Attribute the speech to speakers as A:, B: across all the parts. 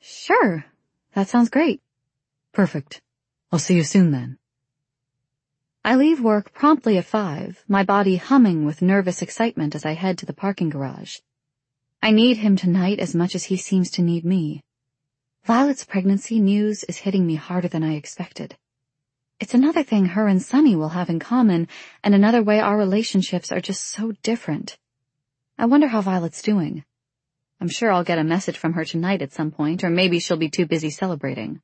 A: Sure. That sounds great.
B: Perfect. I'll see you soon then.
A: I leave work promptly at 5, my body humming with nervous excitement as I head to the parking garage. I need him tonight as much as he seems to need me. Violet's pregnancy news is hitting me harder than I expected. It's another thing her and Sunny will have in common, and another way our relationships are just so different. I wonder how Violet's doing. I'm sure I'll get a message from her tonight at some point, or maybe she'll be too busy celebrating.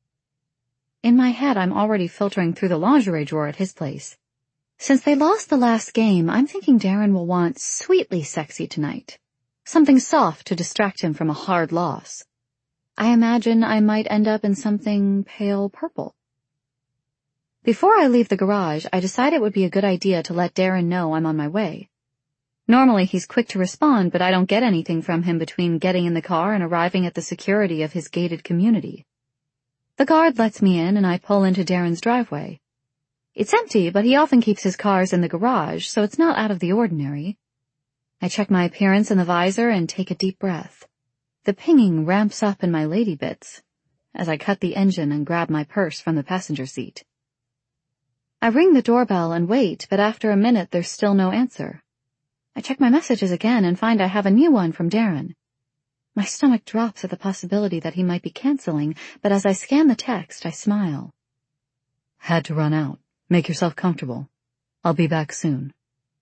A: In my head, I'm already filtering through the lingerie drawer at his place. Since they lost the last game, I'm thinking Darren will want sweetly sexy tonight. Something soft to distract him from a hard loss. I imagine I might end up in something pale purple. Before I leave the garage, I decide it would be a good idea to let Darren know I'm on my way. Normally he's quick to respond, but I don't get anything from him between getting in the car and arriving at the security of his gated community. The guard lets me in and I pull into Darren's driveway. It's empty, but he often keeps his cars in the garage, so it's not out of the ordinary. I check my appearance in the visor and take a deep breath. The pinging ramps up in my lady bits as I cut the engine and grab my purse from the passenger seat. I ring the doorbell and wait, but after a minute there's still no answer. I check my messages again and find I have a new one from Darren. My stomach drops at the possibility that he might be canceling, but as I scan the text, I smile.
B: Had to run out. Make yourself comfortable. I'll be back soon.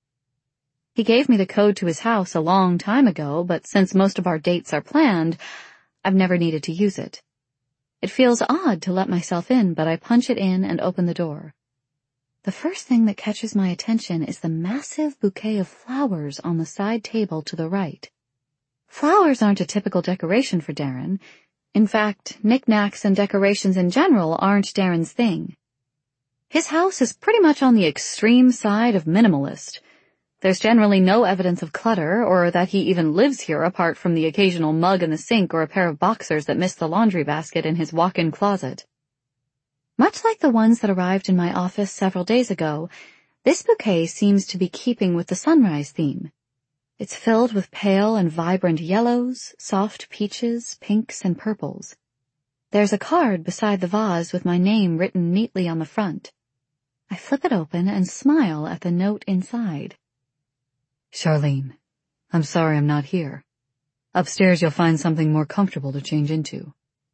A: He gave me the code to his house a long time ago, but since most of our dates are planned, I've never needed to use it. It feels odd to let myself in, but I punch it in and open the door. The first thing that catches my attention is the massive bouquet of flowers on the side table to the right. Flowers aren't a typical decoration for Darren. In fact, knickknacks and decorations in general aren't Darren's thing. His house is pretty much on the extreme side of minimalist. There's generally no evidence of clutter or that he even lives here apart from the occasional mug in the sink or a pair of boxers that miss the laundry basket in his walk-in closet. Much like the ones that arrived in my office several days ago, this bouquet seems to be keeping with the sunrise theme. It's filled with pale and vibrant yellows, soft peaches, pinks, and purples. There's a card beside the vase with my name written neatly on the front. I flip it open and smile at the note inside.
B: Charlene, I'm sorry I'm not here. Upstairs you'll find something more comfortable to change into.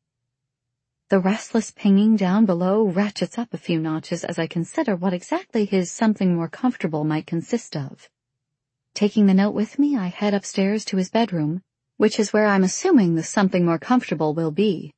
A: The restless pinging down below ratchets up a few notches as I consider what exactly his something more comfortable might consist of. Taking the note with me, I head upstairs to his bedroom, which is where I'm assuming the something more comfortable will be.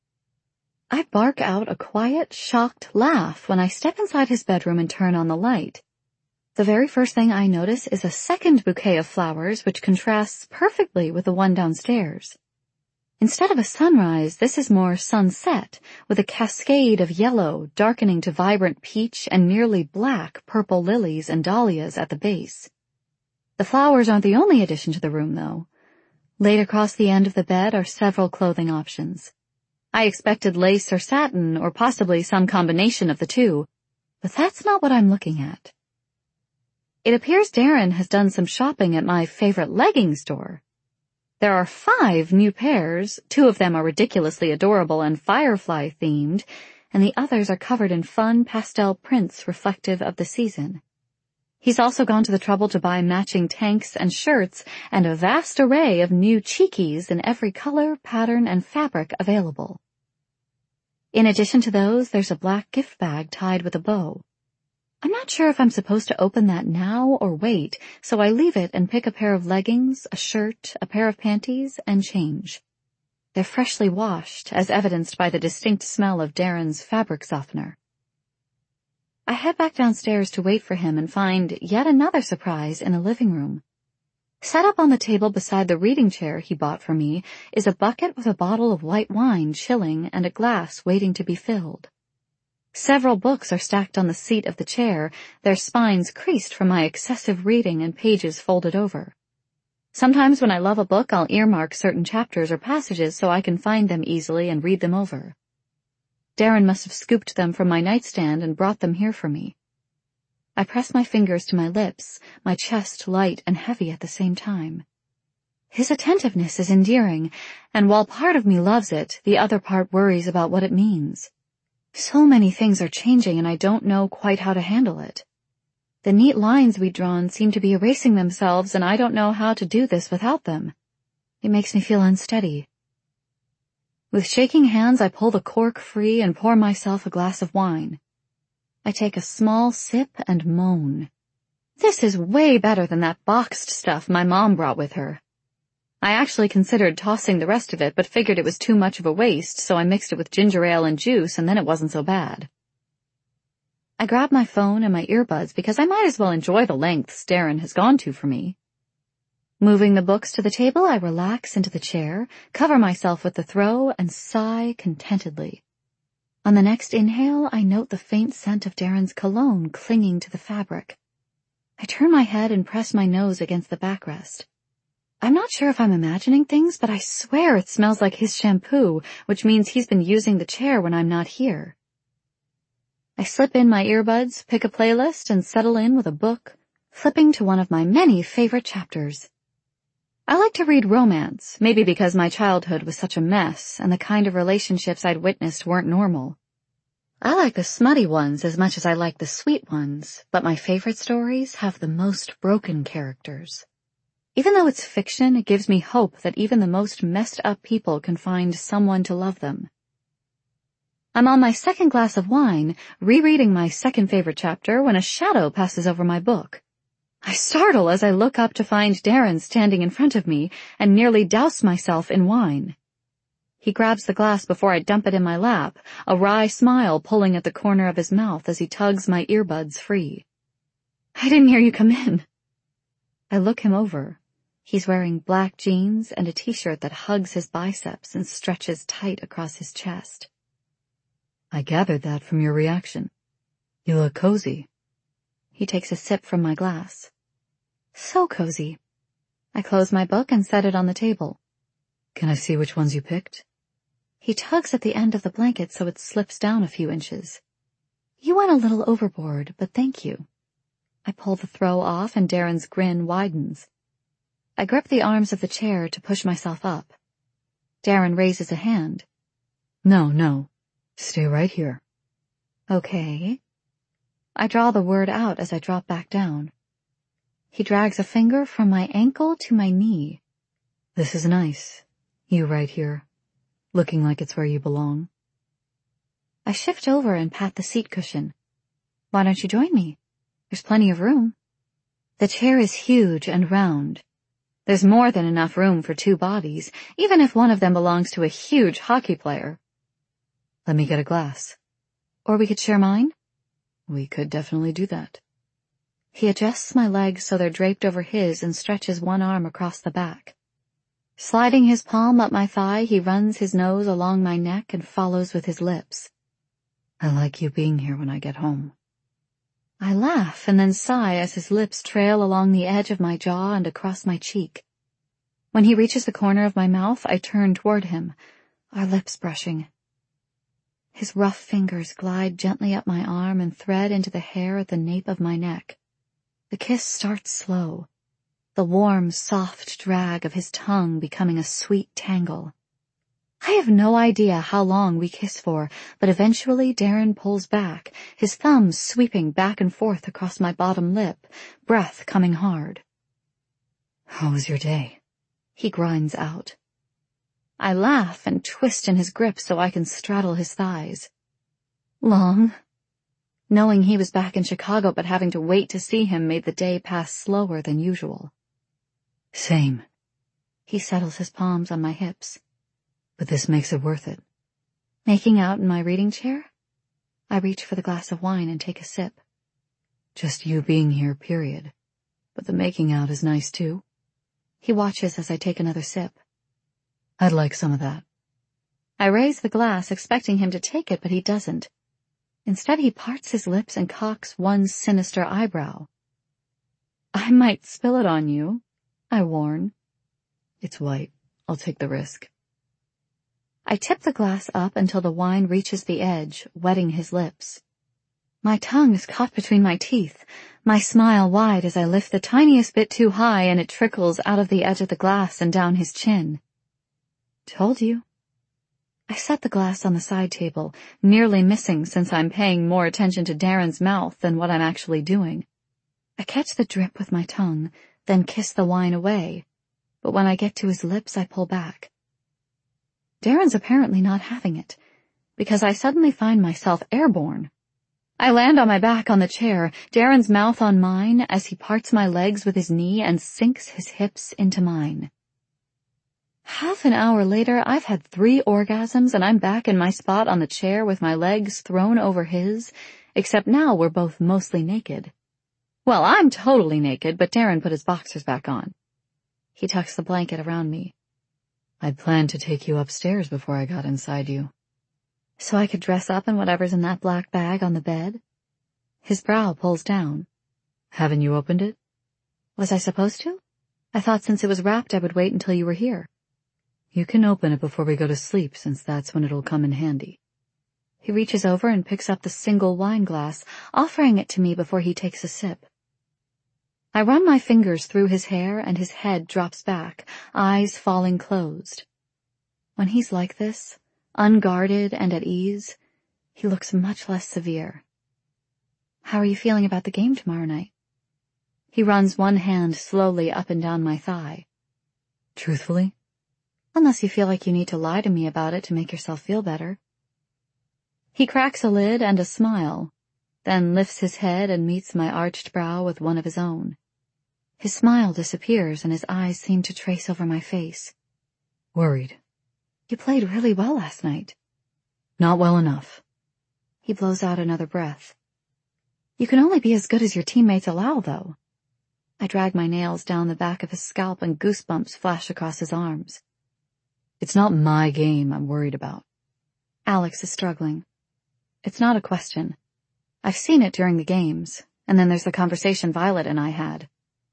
A: I bark out a quiet, shocked laugh when I step inside his bedroom and turn on the light. The very first thing I notice is a second bouquet of flowers which contrasts perfectly with the one downstairs. Instead of a sunrise, this is more sunset, with a cascade of yellow darkening to vibrant peach and nearly black purple lilies and dahlias at the base. The flowers aren't the only addition to the room, though. Laid across the end of the bed are several clothing options. I expected lace or satin, or possibly some combination of the two, but that's not what I'm looking at. It appears Darren has done some shopping at my favorite legging store. There are 5 new pairs, 2 of them are ridiculously adorable and firefly-themed, and the others are covered in fun pastel prints reflective of the season. He's also gone to the trouble to buy matching tanks and shirts and a vast array of new cheekies in every color, pattern, and fabric available. In addition to those, there's a black gift bag tied with a bow. I'm not sure if I'm supposed to open that now or wait, so I leave it and pick a pair of leggings, a shirt, a pair of panties, and change. They're freshly washed, as evidenced by the distinct smell of Darren's fabric softener. I head back downstairs to wait for him and find yet another surprise in the living room. Set up on the table beside the reading chair he bought for me is a bucket with a bottle of white wine chilling and a glass waiting to be filled. Several books are stacked on the seat of the chair, their spines creased from my excessive reading and pages folded over. Sometimes when I love a book, I'll earmark certain chapters or passages so I can find them easily and read them over. Darren must have scooped them from my nightstand and brought them here for me. I press my fingers to my lips, my chest light and heavy at the same time. His attentiveness is endearing, and while part of me loves it, the other part worries about what it means. So many things are changing and I don't know quite how to handle it. The neat lines we'd drawn seem to be erasing themselves and I don't know how to do this without them. It makes me feel unsteady. With shaking hands, I pull the cork free and pour myself a glass of wine. I take a small sip and moan. This is way better than that boxed stuff my mom brought with her. I actually considered tossing the rest of it, but figured it was too much of a waste, so I mixed it with ginger ale and juice, and then it wasn't so bad. I grab my phone and my earbuds because I might as well enjoy the lengths Darren has gone to for me. Moving the books to the table, I relax into the chair, cover myself with the throw, and sigh contentedly. On the next inhale, I note the faint scent of Darren's cologne clinging to the fabric. I turn my head and press my nose against the backrest. I'm not sure if I'm imagining things, but I swear it smells like his shampoo, which means he's been using the chair when I'm not here. I slip in my earbuds, pick a playlist, and settle in with a book, flipping to one of my many favorite chapters. I like to read romance, maybe because my childhood was such a mess and the kind of relationships I'd witnessed weren't normal. I like the smutty ones as much as I like the sweet ones, but my favorite stories have the most broken characters. Even though it's fiction, it gives me hope that even the most messed up people can find someone to love them. I'm on my second glass of wine, rereading my second favorite chapter when a shadow passes over my book. I startle as I look up to find Darren standing in front of me and nearly douse myself in wine. He grabs the glass before I dump it in my lap, a wry smile pulling at the corner of his mouth as he tugs my earbuds free. I didn't hear you come in. I look him over. He's wearing black jeans and a t-shirt that hugs his biceps and stretches tight across his chest.
B: I gathered that from your reaction. You look cozy.
A: He takes a sip from my glass. So cozy. I close my book and set it on the table.
B: Can I see which ones you picked?
A: He tugs at the end of the blanket so it slips down a few inches. You went a little overboard, but thank you. I pull the throw off and Darren's grin widens. I grip the arms of the chair to push myself up. Darren raises a hand.
B: No. Stay right here.
A: Okay. I draw the word out as I drop back down. He drags a finger from my ankle to my knee.
B: This is nice. You right here, looking like it's where you belong.
A: I shift over and pat the seat cushion. Why don't you join me? There's plenty of room. The chair is huge and round. There's more than enough room for two bodies, even if one of them belongs to a huge hockey player.
B: Let me get a glass.
A: Or we could share mine?
B: We could definitely do that.
A: He adjusts my legs so they're draped over his and stretches one arm across the back. Sliding his palm up my thigh, he runs his nose along my neck and follows with his lips.
B: I like you being here when I get home.
A: I laugh and then sigh as his lips trail along the edge of my jaw and across my cheek. When he reaches the corner of my mouth, I turn toward him, our lips brushing. His rough fingers glide gently up my arm and thread into the hair at the nape of my neck. The kiss starts slow, the warm, soft drag of his tongue becoming a sweet tangle. I have no idea how long we kiss for, but eventually Darren pulls back, his thumbs sweeping back and forth across my bottom lip, breath coming hard.
B: How was your day?
A: He grinds out. I laugh and twist in his grip so I can straddle his thighs. Long. Knowing he was back in Chicago but having to wait to see him made the day pass slower than usual.
B: Same.
A: He settles his palms on my hips.
B: But this makes it worth it.
A: Making out in my reading chair? I reach for the glass of wine and take a sip.
B: Just you being here, period. But the making out is nice too.
A: He watches as I take another sip.
B: I'd like some of that.
A: I raise the glass, expecting him to take it, but he doesn't. Instead, he parts his lips and cocks one sinister eyebrow. I might spill it on you, I warn.
B: It's white. I'll take the risk.
A: I tip the glass up until the wine reaches the edge, wetting his lips. My tongue is caught between my teeth, my smile wide as I lift the tiniest bit too high and it trickles out of the edge of the glass and down his chin. Told you. I set the glass on the side table, nearly missing since I'm paying more attention to Darren's mouth than what I'm actually doing. I catch the drip with my tongue, then kiss the wine away, but when I get to his lips I pull back. Darren's apparently not having it, because I suddenly find myself airborne. I land on my back on the chair, Darren's mouth on mine as he parts my legs with his knee and sinks his hips into mine. Half an hour later, I've had 3 orgasms and I'm back in my spot on the chair with my legs thrown over his, except now we're both mostly naked. Well, I'm totally naked, but Darren put his boxers back on. He tucks the blanket around me. I'd planned to take you upstairs before I got inside you. So I could dress up in whatever's in that black bag on the bed? His brow pulls down. Haven't you opened it? Was I supposed to? I thought since it was wrapped I would wait until you were here. You can open it before we go to sleep, since that's when it'll come in handy. He reaches over and picks up the single wine glass, offering it to me before he takes a sip. I run my fingers through his hair and his head drops back, eyes falling closed. When he's like this, unguarded and at ease, he looks much less severe. How are you feeling about the game tomorrow night? He runs one hand slowly up and down my thigh. Truthfully? Unless you feel like you need to lie to me about it to make yourself feel better. He cracks a lid and a smile, then lifts his head and meets my arched brow with one of his own. His smile disappears and his eyes seem to trace over my face. Worried. You played really well last night. Not well enough. He blows out another breath. You can only be as good as your teammates allow, though. I drag my nails down the back of his scalp and goosebumps flash across his arms. It's not my game I'm worried about. Alex is struggling. It's not a question. I've seen it during the games, and then there's the conversation Violet and I had.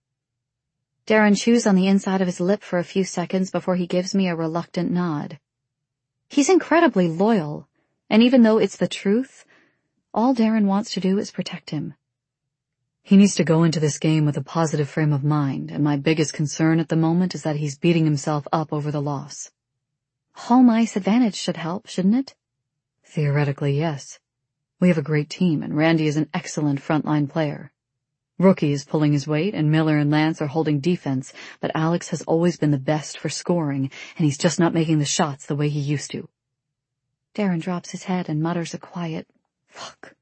A: Darren chews on the inside of his lip for a few seconds before he gives me a reluctant nod. He's incredibly loyal, and even though it's the truth, all Darren wants to do is protect him. He needs to go into this game with a positive frame of mind, and my biggest concern at the moment is that he's beating himself up over the loss. Home ice advantage should help, shouldn't it? Theoretically, yes. We have a great team, and Randy is an excellent frontline player. Rookie is pulling his weight, and Miller and Lance are holding defense, but Alex has always been the best for scoring, and he's just not making the shots the way he used to. Darren drops his head and mutters a quiet, "Fuck."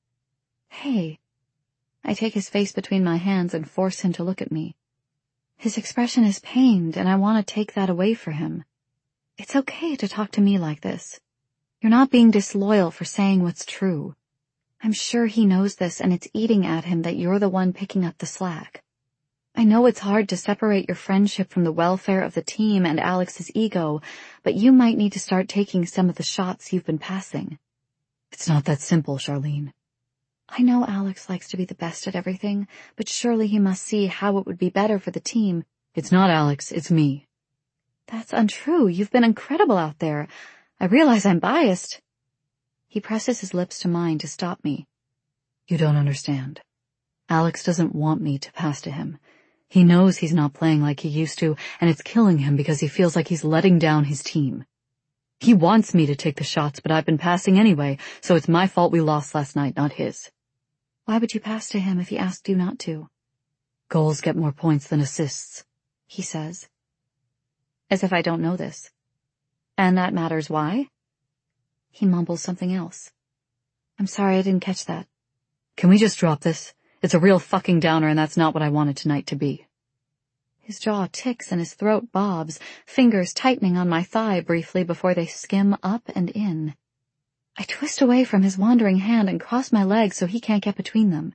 A: Hey. I take his face between my hands and force him to look at me. His expression is pained, and I want to take that away for him. It's okay to talk to me like this. You're not being disloyal for saying what's true. I'm sure he knows this, and it's eating at him that you're the one picking up the slack. I know it's hard to separate your friendship from the welfare of the team and Alex's ego, but you might need to start taking some of the shots you've been passing. It's not that simple, Charlene. I know Alex likes to be the best at everything, but surely he must see how it would be better for the team. It's not Alex, it's me. That's untrue. You've been incredible out there. I realize I'm biased. He presses his lips to mine to stop me. You don't understand. Alex doesn't want me to pass to him. He knows he's not playing like he used to, and it's killing him because he feels like he's letting down his team. He wants me to take the shots, but I've been passing anyway, so it's my fault we lost last night, not his. Why would you pass to him if he asked you not to? Goals get more points than assists, he says. As if I don't know this. And that matters why? He mumbles something else. I'm sorry I didn't catch that. Can we just drop this? It's a real fucking downer, and that's not what I wanted tonight to be. His jaw ticks and his throat bobs, fingers tightening on my thigh briefly before they skim up and in. I twist away from his wandering hand and cross my legs so he can't get between them.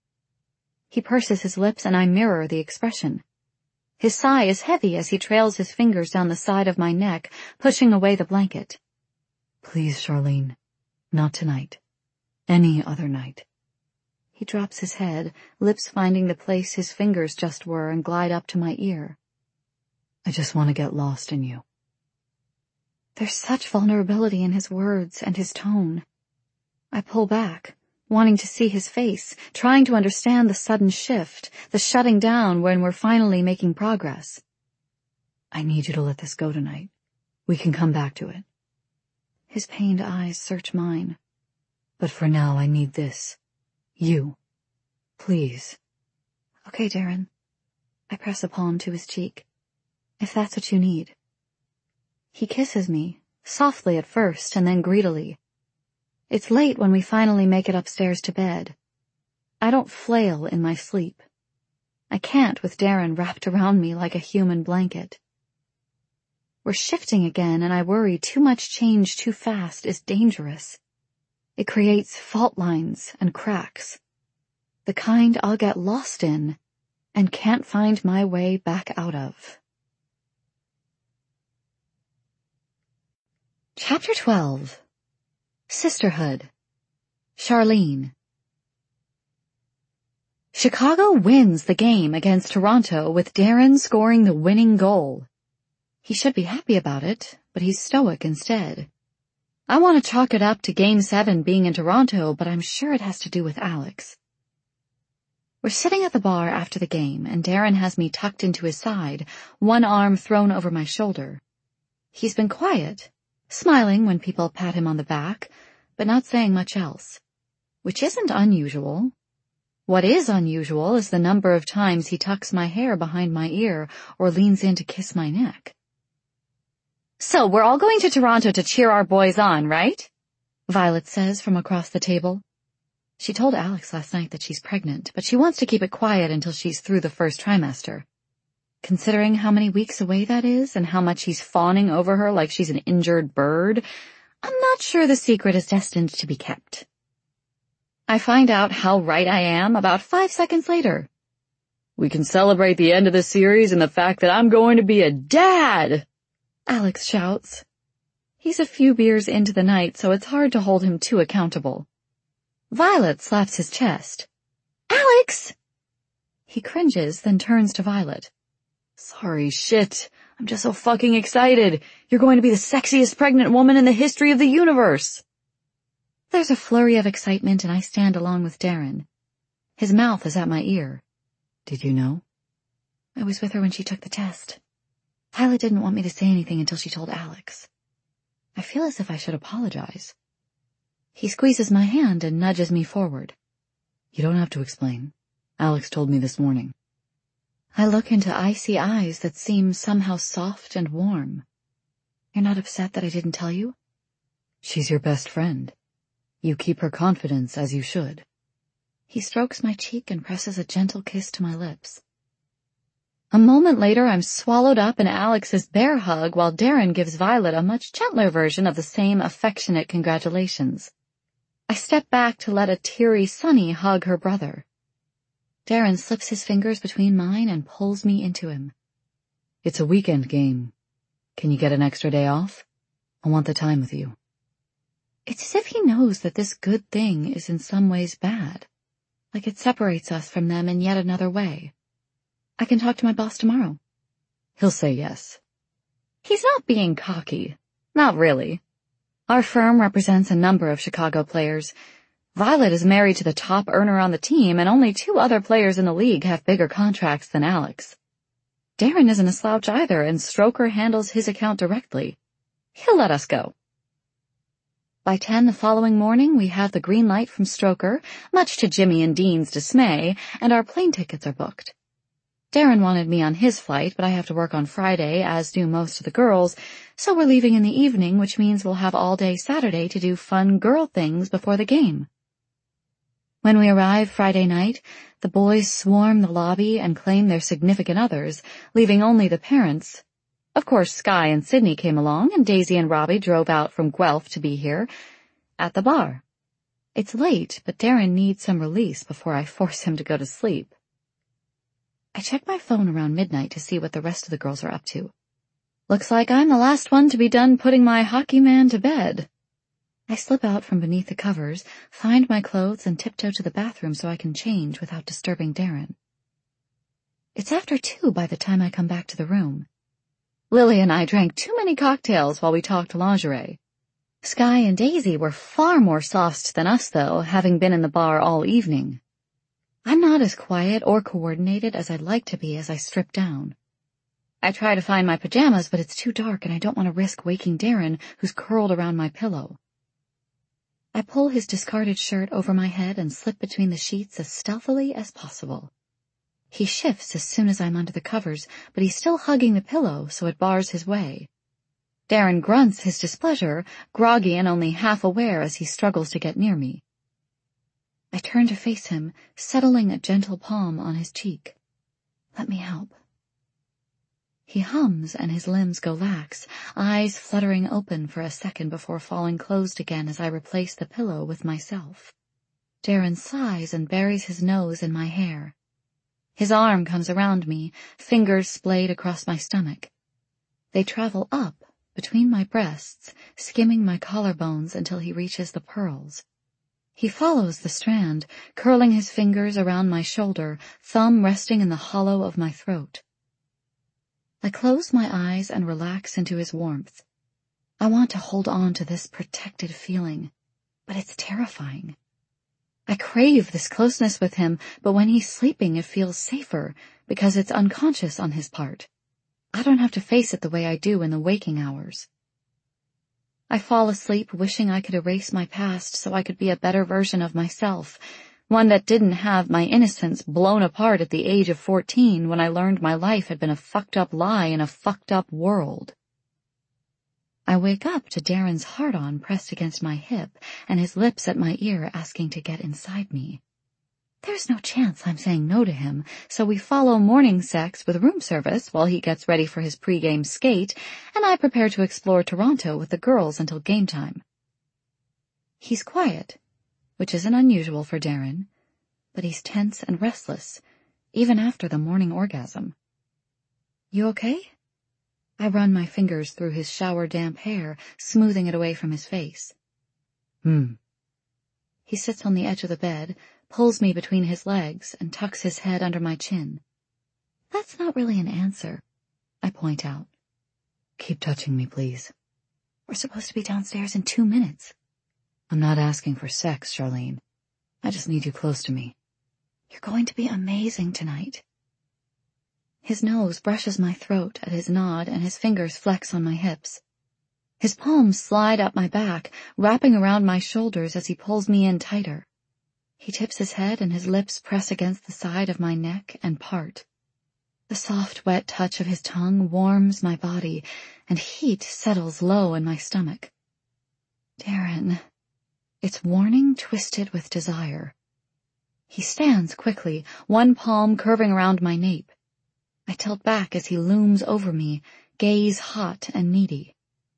A: He purses his lips and I mirror the expression. His sigh is heavy as he trails his fingers down the side of my neck, pushing away the blanket. Please, Charlene, not tonight. Any other night. He drops his head, lips finding the place his fingers just were, and glide up to my ear. I just want to get lost in you. There's such vulnerability in his words and his tone. I pull back, wanting to see his face, trying to understand the sudden shift, the shutting down when we're finally making progress.
B: I need you to let this go tonight. We can come back to it.
A: His pained eyes search mine.
B: But for now, I need this. You. Please.
A: Okay, Darren. I press a palm to his cheek. If that's what you need. He kisses me, softly at first and then greedily. It's late when we finally make it upstairs to bed. I don't flail in my sleep. I can't with Darren wrapped around me like a human blanket. We're shifting again, and I worry too much change too fast is dangerous. It creates fault lines and cracks. The kind I'll get lost in and can't find my way back out of. Chapter 12. Sisterhood. Charlene. Chicago wins the game against Toronto with Darren scoring the winning goal. He should be happy about it, but he's stoic instead. I want to chalk it up to Game 7 being in Toronto, but I'm sure it has to do with Alex. We're sitting at the bar after the game, and Darren has me tucked into his side, one arm thrown over my shoulder. He's been quiet, smiling when people pat him on the back, but not saying much else, which isn't unusual. What is unusual is the number of times he tucks my hair behind my ear or leans in to kiss my neck. So we're all going to Toronto to cheer our boys on, right? Violet says from across the table. She told Alex last night that she's pregnant, but she wants to keep it quiet until she's through the first trimester. Considering how many weeks away that is and how much he's fawning over her like she's an injured bird, I'm not sure the secret is destined to be kept. I find out how right I am about 5 seconds later. We can celebrate the end of the series and the fact that I'm going to be a dad, Alex shouts. He's a few beers into the night, so it's hard to hold him too accountable. Violet slaps his chest. Alex! He cringes, then turns to Violet. Sorry, shit. I'm just so fucking excited. You're going to be the sexiest pregnant woman in the history of the universe. There's a flurry of excitement, and I stand along with Darren. His mouth is at my ear.
B: Did you know?
A: I was with her when she took the test. Violet didn't want me to say anything until she told Alex. I feel as if I should apologize. He squeezes my hand and nudges me forward.
B: You don't have to explain. Alex told me this morning.
A: I look into icy eyes that seem somehow soft and warm. You're not upset that I didn't tell you?
B: She's your best friend. You keep her confidence as you should.
A: He strokes my cheek and presses a gentle kiss to my lips. A moment later, I'm swallowed up in Alex's bear hug while Darren gives Violet a much gentler version of the same affectionate congratulations. I step back to let a teary Sunny hug her brother. Darren slips his fingers between mine and pulls me into him.
B: It's a weekend game. Can you get an extra day off? I want the time with you.
A: It's as if he knows that this good thing is in some ways bad, like it separates us from them in yet another way. I can talk to my boss tomorrow.
B: He'll say yes.
A: He's not being cocky. Not really. Our firm represents a number of Chicago players. Violet is married to the top earner on the team, and only 2 other players in the league have bigger contracts than Alex. Darren isn't a slouch either, and Stroker handles his account directly. He'll let us go. By 10 the following morning, we have the green light from Stroker, much to Jimmy and Dean's dismay, and our plane tickets are booked. Darren wanted me on his flight, but I have to work on Friday, as do most of the girls, so we're leaving in the evening, which means we'll have all day Saturday to do fun girl things before the game. When we arrive Friday night, the boys swarm the lobby and claim their significant others, leaving only the parents. Of course, Sky and Sydney came along, and Daisy and Robbie drove out from Guelph to be here, at the bar. It's late, but Darren needs some release before I force him to go to sleep. I check my phone around midnight to see what the rest of the girls are up to. Looks like I'm the last one to be done putting my hockey man to bed. I slip out from beneath the covers, find my clothes, and tiptoe to the bathroom so I can change without disturbing Darren. It's after 2 by the time I come back to the room. Lily and I drank too many cocktails while we talked lingerie. Sky and Daisy were far more soft than us, though, having been in the bar all evening. I'm not as quiet or coordinated as I'd like to be as I strip down. I try to find my pajamas, but it's too dark and I don't want to risk waking Darren, who's curled around my pillow. I pull his discarded shirt over my head and slip between the sheets as stealthily as possible. He shifts as soon as I'm under the covers, but he's still hugging the pillow, so it bars his way. Darren grunts his displeasure, groggy and only half aware as he struggles to get near me. I turn to face him, settling a gentle palm on his cheek. Let me help. He hums and his limbs go lax, eyes fluttering open for a second before falling closed again as I replace the pillow with myself. Darren sighs and buries his nose in my hair. His arm comes around me, fingers splayed across my stomach. They travel up, between my breasts, skimming my collarbones until he reaches the pearls. He follows the strand, curling his fingers around my shoulder, thumb resting in the hollow of my throat. I close my eyes and relax into his warmth. I want to hold on to this protected feeling, but it's terrifying. I crave this closeness with him, but when he's sleeping it feels safer because it's unconscious on his part. I don't have to face it the way I do in the waking hours. I fall asleep wishing I could erase my past so I could be a better version of myself, one that didn't have my innocence blown apart at the age of 14 when I learned my life had been a fucked up lie in a fucked up world. I wake up to Darren's heart-on pressed against my hip and his lips at my ear asking to get inside me. There's no chance I'm saying no to him, so we follow morning sex with room service while he gets ready for his pre-game skate, and I prepare to explore Toronto with the girls until game time. He's quiet, which isn't unusual for Darren, but he's tense and restless, even after the morning orgasm. You okay? I run my fingers through his shower-damp hair, smoothing it away from his face. He sits on the edge of the bed, pulls me between his legs, and tucks his head under my chin. That's not really an answer, I point out.
B: Keep touching me, please.
A: We're supposed to be downstairs in 2 minutes.
B: I'm not asking for sex, Charlene. I just need you close to me.
A: You're going to be amazing tonight. His nose brushes my throat at his nod and his fingers flex on my hips. His palms slide up my back, wrapping around my shoulders as he pulls me in tighter. He tips his head and his lips press against the side of my neck and part. The soft, wet touch of his tongue warms my body, and heat settles low in my stomach. Darren. It's warning twisted with desire. He stands quickly, one palm curving around my nape. I tilt back as he looms over me, gaze hot and needy.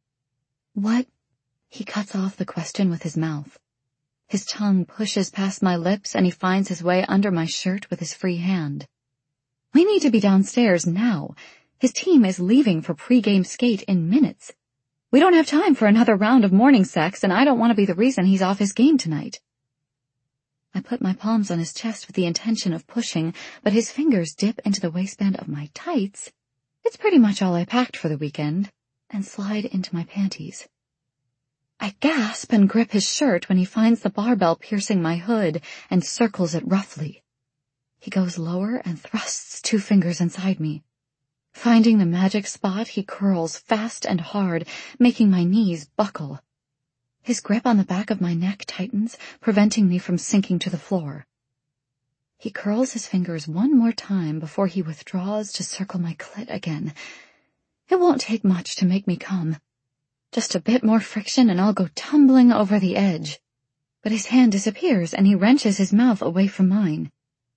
A: What? He cuts off the question with his mouth. His tongue pushes past my lips and he finds his way under my shirt with his free hand. We need to be downstairs now. His team is leaving for pre-game skate in minutes. We don't have time for another round of morning sex, and I don't want to be the reason he's off his game tonight. I put my palms on his chest with the intention of pushing, but his fingers dip into the waistband of my tights. It's pretty much all I packed for the weekend, and slide into my panties. I gasp and grip his shirt when he finds the barbell piercing my hood and circles it roughly. He goes lower and thrusts 2 fingers inside me. Finding the magic spot, he curls fast and hard, making my knees buckle. His grip on the back of my neck tightens, preventing me from sinking to the floor. He curls his fingers one more time before he withdraws to circle my clit again. It won't take much to make me come. Just a bit more friction and I'll go tumbling over the edge. But his hand disappears and he wrenches his mouth away from mine.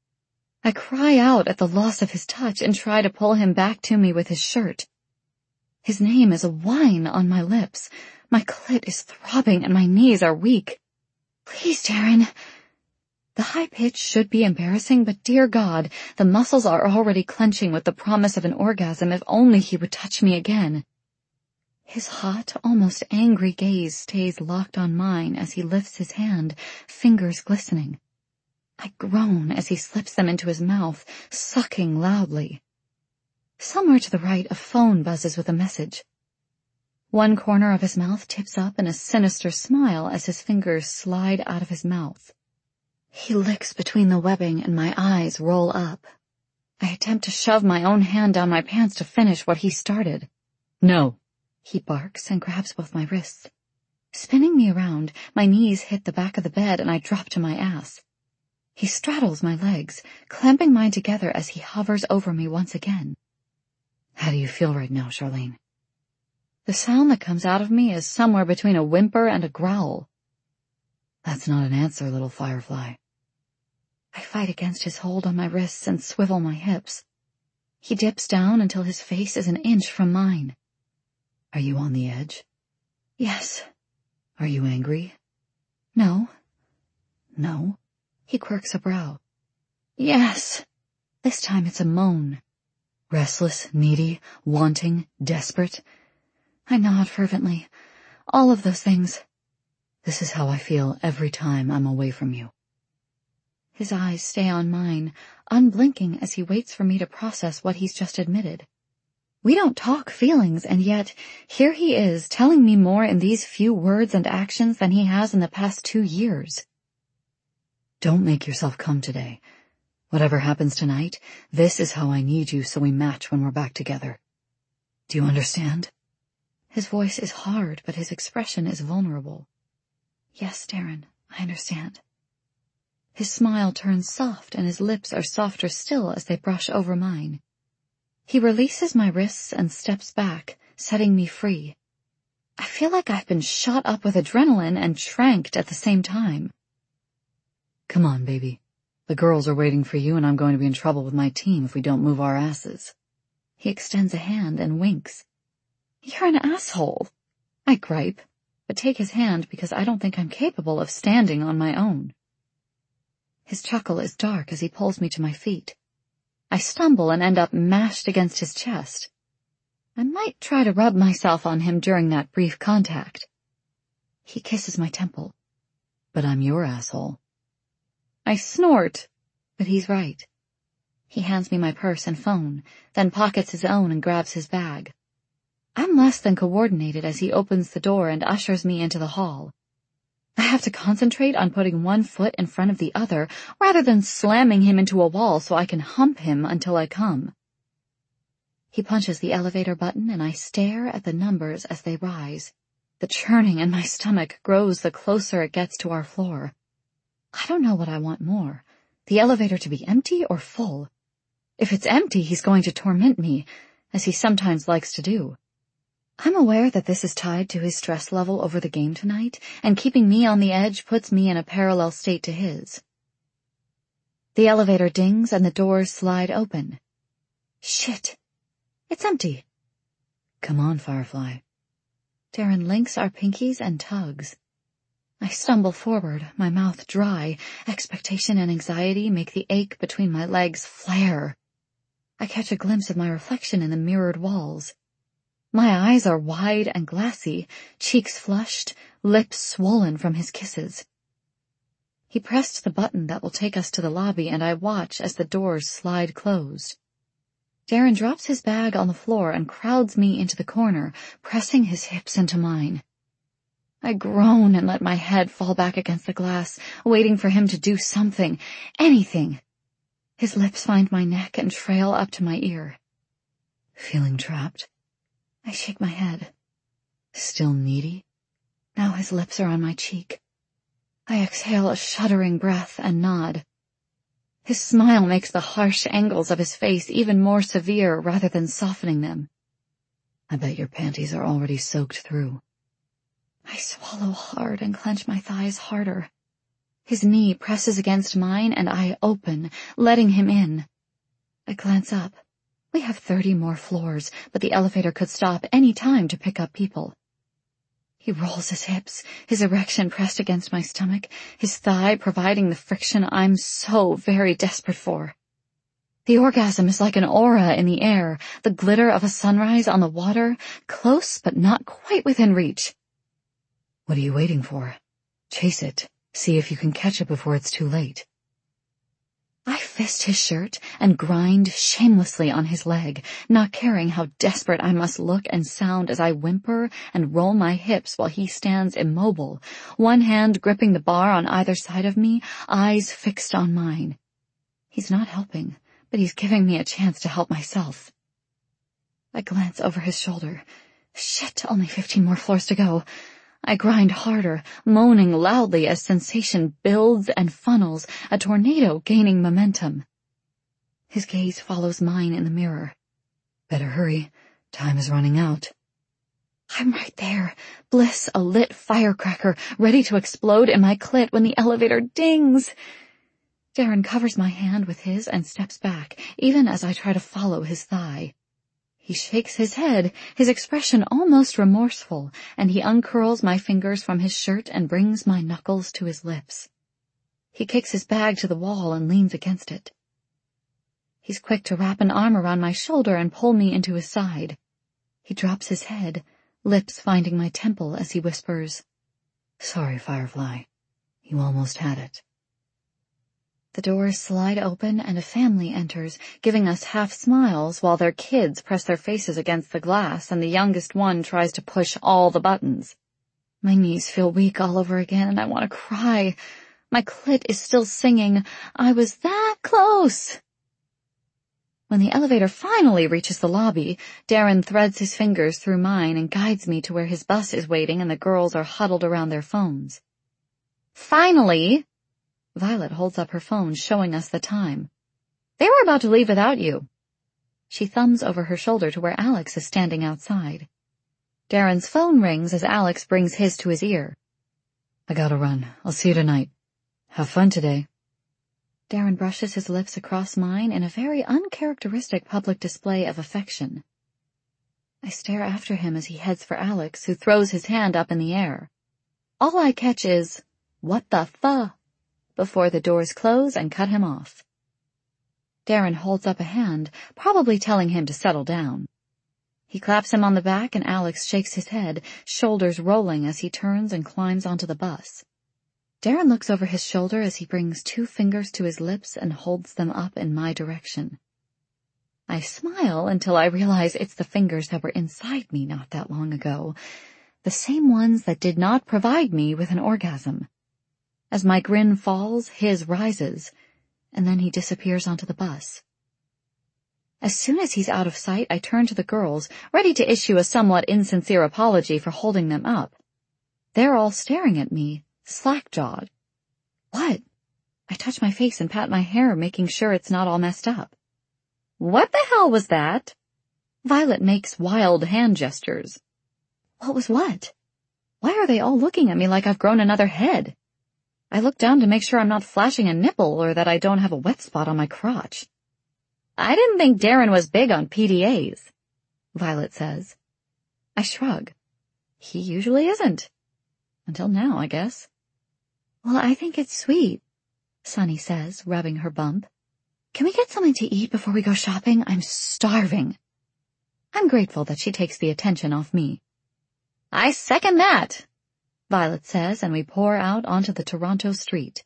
A: I cry out at the loss of his touch and try to pull him back to me with his shirt. His name is a whine on my lips. My clit is throbbing and my knees are weak. Please, Darren. The high pitch should be embarrassing, but dear God, the muscles are already clenching with the promise of an orgasm if only he would touch me again. His hot, almost angry gaze stays locked on mine as he lifts his hand, fingers glistening. I groan as he slips them into his mouth, sucking loudly. Somewhere to the right, a phone buzzes with a message. One corner of his mouth tips up in a sinister smile as his fingers slide out of his mouth. He licks between the webbing and my eyes roll up. I attempt to shove my own hand down my pants to finish what he started.
B: No,
A: he barks and grabs both my wrists. Spinning me around, my knees hit the back of the bed and I drop to my ass. He straddles my legs, clamping mine together as he hovers over me once again.
B: How do you feel right now, Charlene?
A: The sound that comes out of me is somewhere between a whimper and a growl.
B: That's not an answer, little firefly.
A: I fight against his hold on my wrists and swivel my hips. He dips down until his face is an inch from mine.
B: Are you on the edge?
A: Yes.
B: Are you angry?
A: No.
B: No?
A: He quirks a brow. Yes. This time it's a moan.
B: Restless, needy, wanting, desperate?
A: I nod fervently. All of those things.
B: This is how I feel every time I'm away from you.
A: His eyes stay on mine, unblinking as he waits for me to process what he's just admitted. We don't talk feelings, and yet here he is telling me more in these few words and actions than he has in the past 2 years.
B: Don't make yourself come today. Whatever happens tonight, this is how I need you so we match when we're back together. Do you understand?
A: His voice is hard, but his expression is vulnerable. Yes, Darren, I understand. His smile turns soft and his lips are softer still as they brush over mine. He releases my wrists and steps back, setting me free. I feel like I've been shot up with adrenaline and tranked at the same time.
B: Come on, baby. The girls are waiting for you and I'm going to be in trouble with my team if we don't move our asses.
A: He extends a hand and winks. You're an asshole. I gripe, but take his hand because I don't think I'm capable of standing on my own. His chuckle is dark as he pulls me to my feet. I stumble and end up mashed against his chest. I might try to rub myself on him during that brief contact. He kisses my temple.
B: But I'm your asshole.
A: I snort, but he's right. He hands me my purse and phone, then pockets his own and grabs his bag. I'm less than coordinated as he opens the door and ushers me into the hall. I have to concentrate on putting one foot in front of the other rather than slamming him into a wall so I can hump him until I come. He punches the elevator button and I stare at the numbers as they rise. The churning in my stomach grows the closer it gets to our floor. I don't know what I want more, the elevator to be empty or full. If it's empty, he's going to torment me, as he sometimes likes to do. I'm aware that this is tied to his stress level over the game tonight, and keeping me on the edge puts me in a parallel state to his. The elevator dings and the doors slide open. Shit. It's empty.
B: Come on, Firefly.
A: Darren links our pinkies and tugs. I stumble forward, my mouth dry. Expectation and anxiety make the ache between my legs flare. I catch a glimpse of my reflection in the mirrored walls. My eyes are wide and glassy, cheeks flushed, lips swollen from his kisses. He pressed the button that will take us to the lobby, and I watch as the doors slide closed. Darren drops his bag on the floor and crowds me into the corner, pressing his hips into mine. I groan and let my head fall back against the glass, waiting for him to do something, anything. His lips find my neck and trail up to my ear.
B: Feeling trapped?
A: I shake my head.
B: Still needy?
A: Now his lips are on my cheek. I exhale a shuddering breath and nod. His smile makes the harsh angles of his face even more severe rather than softening them.
B: I bet your panties are already soaked through.
A: I swallow hard and clench my thighs harder. His knee presses against mine and I open, letting him in. I glance up. We have 30 more floors, but the elevator could stop any time to pick up people. He rolls his hips, his erection pressed against my stomach, his thigh providing the friction I'm so very desperate for. The orgasm is like an aura in the air, the glitter of a sunrise on the water, close but not quite within reach.
B: What are you waiting for? Chase it. See if you can catch it before it's too late.
A: I fist his shirt and grind shamelessly on his leg, not caring how desperate I must look and sound as I whimper and roll my hips while he stands immobile, one hand gripping the bar on either side of me, eyes fixed on mine. He's not helping, but he's giving me a chance to help myself. I glance over his shoulder. Shit, only 15 more floors to go. I grind harder, moaning loudly as sensation builds and funnels, a tornado gaining momentum. His gaze follows mine in the mirror.
B: Better hurry. Time is running out.
A: I'm right there, bliss a lit firecracker, ready to explode in my clit when the elevator dings. Darren covers my hand with his and steps back, even as I try to follow his thigh. He shakes his head, his expression almost remorseful, and he uncurls my fingers from his shirt and brings my knuckles to his lips. He kicks his bag to the wall and leans against it. He's quick to wrap an arm around my shoulder and pull me into his side. He drops his head, lips finding my temple as he whispers,
B: "Sorry, Firefly. You almost had it."
A: The doors slide open and a family enters, giving us half smiles while their kids press their faces against the glass and the youngest one tries to push all the buttons. My knees feel weak all over again and I want to cry. My clit is still singing, "I was that close." When the elevator finally reaches the lobby, Darren threads his fingers through mine and guides me to where his bus is waiting and the girls are huddled around their phones. Finally! Violet holds up her phone, showing us the time. They were about to leave without you. She thumbs over her shoulder to where Alex is standing outside. Darren's phone rings as Alex brings his to his ear.
B: "I gotta run. I'll see you tonight. Have fun today."
A: Darren brushes his lips across mine in a very uncharacteristic public display of affection. I stare after him as he heads for Alex, who throws his hand up in the air. All I catch is, "What the fuh?" before the doors close and cut him off. Darren holds up a hand, probably telling him to settle down. He claps him on the back and Alex shakes his head, shoulders rolling as he turns and climbs onto the bus. Darren looks over his shoulder as he brings 2 fingers to his lips and holds them up in my direction. I smile until I realize it's the fingers that were inside me not that long ago, the same ones that did not provide me with an orgasm. As my grin falls, his rises, and then he disappears onto the bus. As soon as he's out of sight, I turn to the girls, ready to issue a somewhat insincere apology for holding them up. They're all staring at me, slack-jawed. What? I touch my face and pat my hair, making sure it's not all messed up. What the hell was that? Violet makes wild hand gestures. What was what? Why are they all looking at me like I've grown another head? I look down to make sure I'm not flashing a nipple or that I don't have a wet spot on my crotch. I didn't think Darren was big on PDAs, Violet says. I shrug. He usually isn't. Until now, I guess. Well, I think it's sweet, Sunny says, rubbing her bump. Can we get something to eat before we go shopping? I'm starving. I'm grateful that she takes the attention off me. I second that, Violet says, and we pour out onto the Toronto street.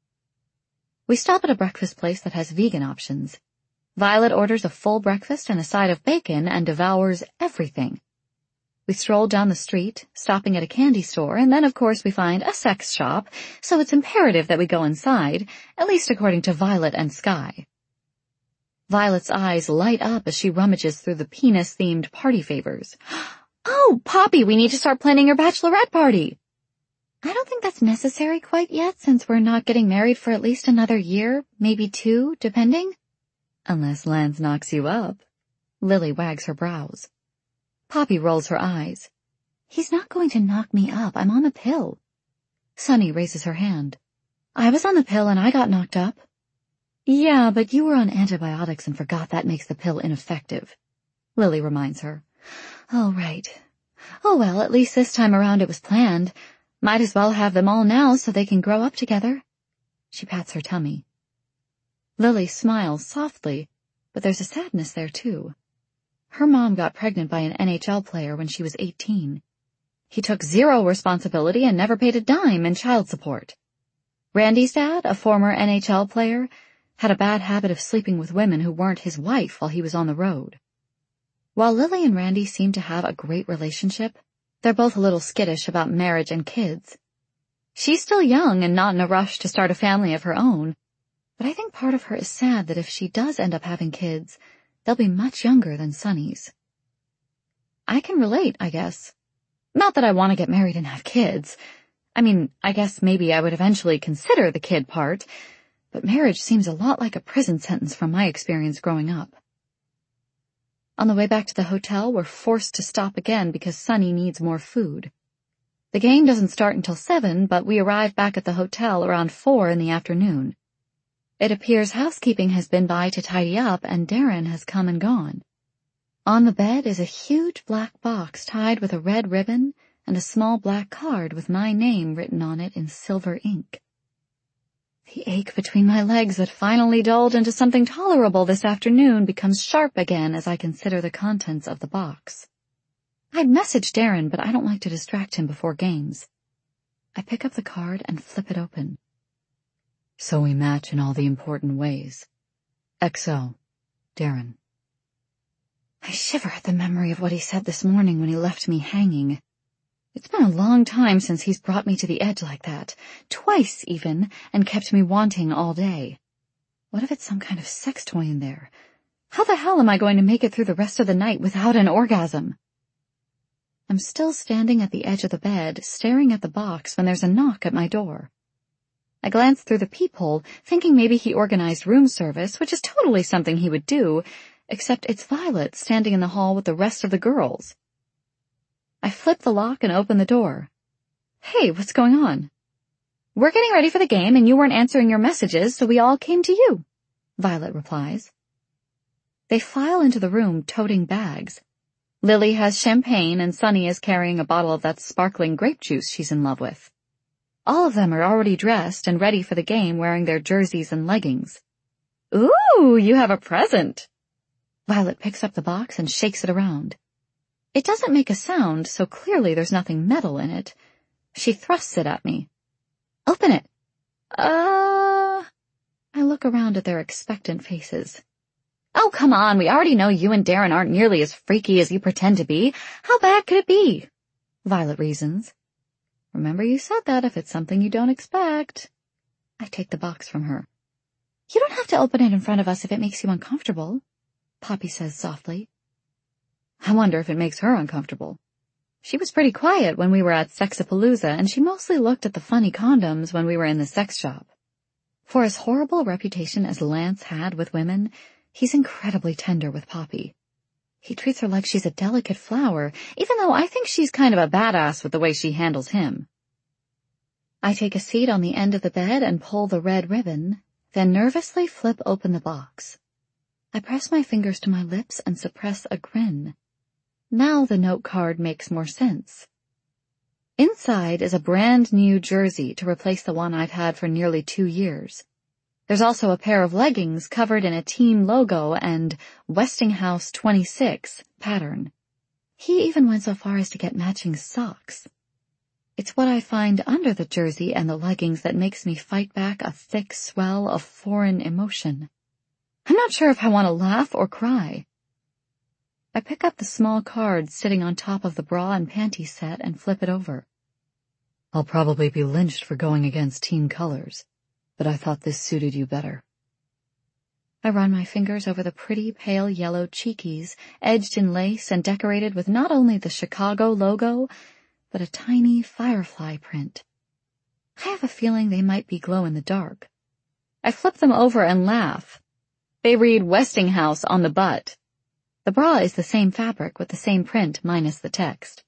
A: We stop at a breakfast place that has vegan options. Violet orders a full breakfast and a side of bacon and devours everything. We stroll down the street, stopping at a candy store, and then of course we find a sex shop, so it's imperative that we go inside, at least according to Violet and Sky. Violet's eyes light up as she rummages through the penis-themed party favors. Oh, Poppy, we need to start planning your bachelorette party. I don't think that's necessary quite yet, since we're not getting married for at least another year, maybe 2, depending. Unless Lance knocks you up. Lily wags her brows. Poppy rolls her eyes. He's not going to knock me up. I'm on the pill. Sunny raises her hand. I was on the pill and I got knocked up. Yeah, but you were on antibiotics and forgot that makes the pill ineffective. Lily reminds her. Oh, right. Oh, well, at least this time around it was planned. Might as well have them all now so they can grow up together. She pats her tummy. Lily smiles softly, but there's a sadness there too. Her mom got pregnant by an NHL player when she was 18. He took 0 responsibility and never paid a dime in child support. Randy's dad, a former NHL player, had a bad habit of sleeping with women who weren't his wife while he was on the road. While Lily and Randy seem to have a great relationship, they're both a little skittish about marriage and kids. She's still young and not in a rush to start a family of her own, but I think part of her is sad that if she does end up having kids, they'll be much younger than Sunny's. I can relate, I guess. Not that I want to get married and have kids. I mean, I guess maybe I would eventually consider the kid part, but marriage seems a lot like a prison sentence from my experience growing up. On the way back to the hotel, we're forced to stop again because Sunny needs more food. The game doesn't start until 7, but we arrive back at the hotel around 4 in the afternoon. It appears housekeeping has been by to tidy up and Darren has come and gone. On the bed is a huge black box tied with a red ribbon and a small black card with my name written on it in silver ink. The ache between my legs that finally dulled into something tolerable this afternoon becomes sharp again as I consider the contents of the box. I'd messaged Darren, but I don't like to distract him before games. I pick up the card and flip it open.
B: So we match in all the important ways. XO, Darren.
A: I shiver at the memory of what he said this morning when he left me hanging. It's been a long time since he's brought me to the edge like that, twice even, and kept me wanting all day. What if it's some kind of sex toy in there? How the hell am I going to make it through the rest of the night without an orgasm? I'm still standing at the edge of the bed, staring at the box when there's a knock at my door. I glance through the peephole, thinking maybe he organized room service, which is totally something he would do, except it's Violet standing in the hall with the rest of the girls. I flip the lock and open the door. Hey, what's going on? We're getting ready for the game and you weren't answering your messages, so we all came to you, Violet replies. They file into the room toting bags. Lily has champagne and Sunny is carrying a bottle of that sparkling grape juice she's in love with. All of them are already dressed and ready for the game wearing their jerseys and leggings. Ooh, you have a present. Violet picks up the box and shakes it around. It doesn't make a sound, so clearly there's nothing metal in it. She thrusts it at me. Open it. I look around at their expectant faces. Oh, come on, we already know you and Darren aren't nearly as freaky as you pretend to be. How bad could it be? Violet reasons. Remember you said that if it's something you don't expect. I take the box from her. You don't have to open it in front of us if it makes you uncomfortable, Poppy says softly. I wonder if it makes her uncomfortable. She was pretty quiet when we were at Sexapalooza, and she mostly looked at the funny condoms when we were in the sex shop. For as horrible a reputation as Lance had with women, he's incredibly tender with Poppy. He treats her like she's a delicate flower, even though I think she's kind of a badass with the way she handles him. I take a seat on the end of the bed and pull the red ribbon, then nervously flip open the box. I press my fingers to my lips and suppress a grin. Now the note card makes more sense. Inside is a brand new jersey to replace the one I've had for nearly 2 years. There's also a pair of leggings covered in a team logo and Westinghouse 26 pattern. He even went so far as to get matching socks. It's what I find under the jersey and the leggings that makes me fight back a thick swell of foreign emotion. I'm not sure if I want to laugh or cry. I pick up the small card sitting on top of the bra and panty set and flip it over.
B: I'll probably be lynched for going against team colors, but I thought this suited you better.
A: I run my fingers over the pretty pale yellow cheekies, edged in lace and decorated with not only the Chicago logo, but a tiny firefly print. I have a feeling they might be glow in the dark. I flip them over and laugh. They read Westinghouse on the butt. The bra is the same fabric with the same print minus the text.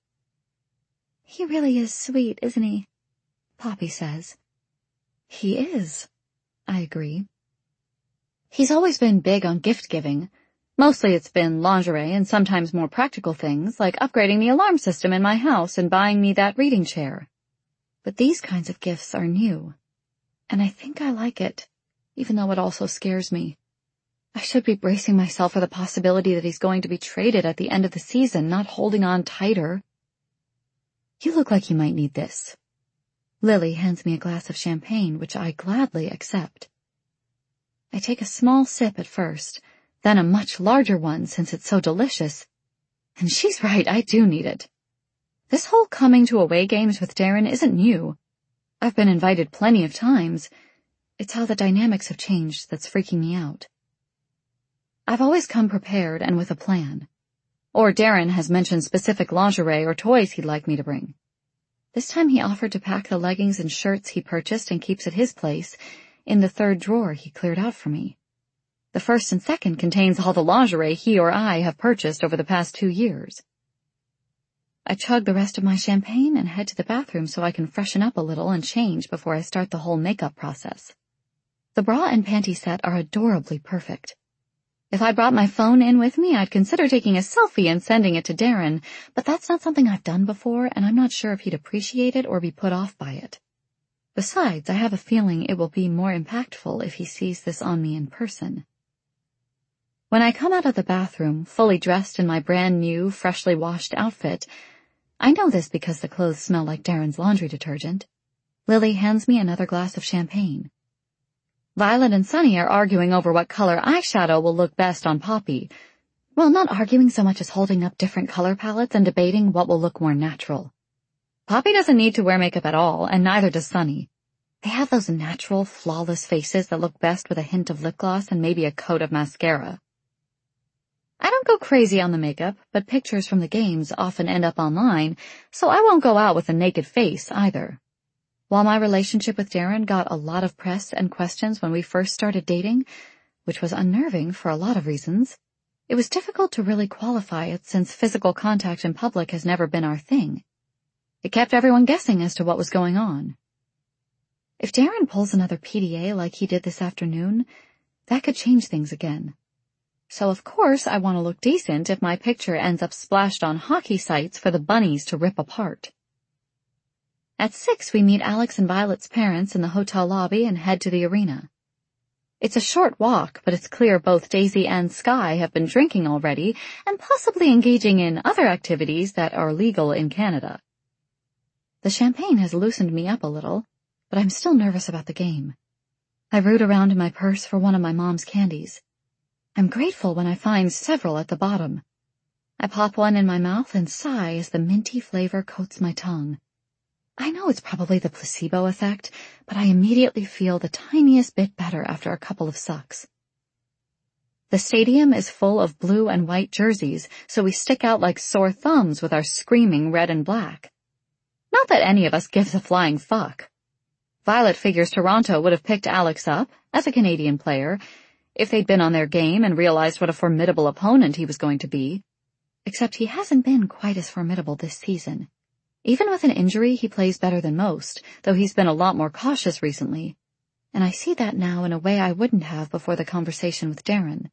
A: He really is sweet, isn't he? Poppy says. He is, I agree. He's always been big on gift giving. Mostly it's been lingerie and sometimes more practical things like upgrading the alarm system in my house and buying me that reading chair. But these kinds of gifts are new. And I think I like it, even though it also scares me. I should be bracing myself for the possibility that he's going to be traded at the end of the season, not holding on tighter. You look like you might need this. Lily hands me a glass of champagne, which I gladly accept. I take a small sip at first, then a much larger one since it's so delicious. And she's right, I do need it. This whole coming to away games with Darren isn't new. I've been invited plenty of times. It's how the dynamics have changed that's freaking me out. I've always come prepared and with a plan. Or Darren has mentioned specific lingerie or toys he'd like me to bring. This time he offered to pack the leggings and shirts he purchased and keeps at his place in the third drawer he cleared out for me. The first and second contains all the lingerie he or I have purchased over the past 2 years. I chug the rest of my champagne and head to the bathroom so I can freshen up a little and change before I start the whole makeup process. The bra and panty set are adorably perfect. If I brought my phone in with me, I'd consider taking a selfie and sending it to Darren, but that's not something I've done before, and I'm not sure if he'd appreciate it or be put off by it. Besides, I have a feeling it will be more impactful if he sees this on me in person. When I come out of the bathroom, fully dressed in my brand new, freshly washed outfit, I know this because the clothes smell like Darren's laundry detergent, Lily hands me another glass of champagne. Violet and Sunny are arguing over what color eyeshadow will look best on Poppy. Well, not arguing so much as holding up different color palettes and debating what will look more natural. Poppy doesn't need to wear makeup at all, and neither does Sunny. They have those natural, flawless faces that look best with a hint of lip gloss and maybe a coat of mascara. I don't go crazy on the makeup, but pictures from the games often end up online, so I won't go out with a naked face either. While my relationship with Darren got a lot of press and questions when we first started dating, which was unnerving for a lot of reasons, it was difficult to really qualify it since physical contact in public has never been our thing. It kept everyone guessing as to what was going on. If Darren pulls another PDA like he did this afternoon, that could change things again. So of course I want to look decent if my picture ends up splashed on hockey sites for the bunnies to rip apart. At 6, we meet Alex and Violet's parents in the hotel lobby and head to the arena. It's a short walk, but it's clear both Daisy and Sky have been drinking already and possibly engaging in other activities that are legal in Canada. The champagne has loosened me up a little, but I'm still nervous about the game. I root around in my purse for one of my mom's candies. I'm grateful when I find several at the bottom. I pop one in my mouth and sigh as the minty flavor coats my tongue. I know it's probably the placebo effect, but I immediately feel the tiniest bit better after a couple of sucks. The stadium is full of blue and white jerseys, so we stick out like sore thumbs with our screaming red and black. Not that any of us gives a flying fuck. Violet figures Toronto would have picked Alex up, as a Canadian player, if they'd been on their game and realized what a formidable opponent he was going to be. Except he hasn't been quite as formidable this season. Even with an injury, he plays better than most, though he's been a lot more cautious recently. And I see that now in a way I wouldn't have before the conversation with Darren.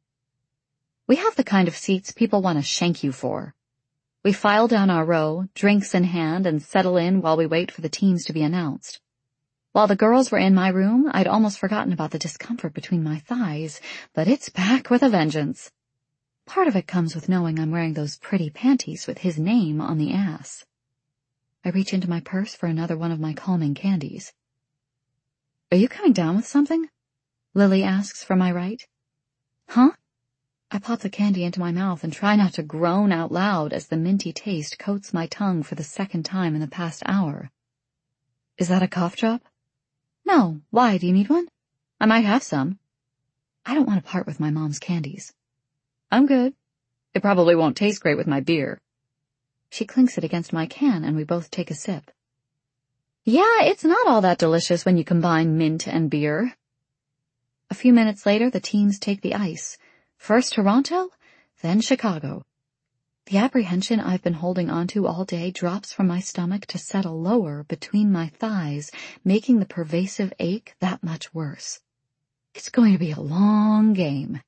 A: We have the kind of seats people want to shank you for. We file down our row, drinks in hand, and settle in while we wait for the teams to be announced. While the girls were in my room, I'd almost forgotten about the discomfort between my thighs, but it's back with a vengeance. Part of it comes with knowing I'm wearing those pretty panties with his name on the ass. I reach into my purse for another one of my calming candies. Are you coming down with something? Lily asks from my right. Huh? I pop the candy into my mouth and try not to groan out loud as the minty taste coats my tongue for the second time in the past hour. Is that a cough drop? No. Why, do you need one? I might have some. I don't want to part with my mom's candies. I'm good. It probably won't taste great with my beer. She clinks it against my can and we both take a sip. Yeah, it's not all that delicious when you combine mint and beer. A few minutes later, the teams take the ice. First Toronto, then Chicago. The apprehension I've been holding onto all day drops from my stomach to settle lower between my thighs, making the pervasive ache that much worse. It's going to be a long game.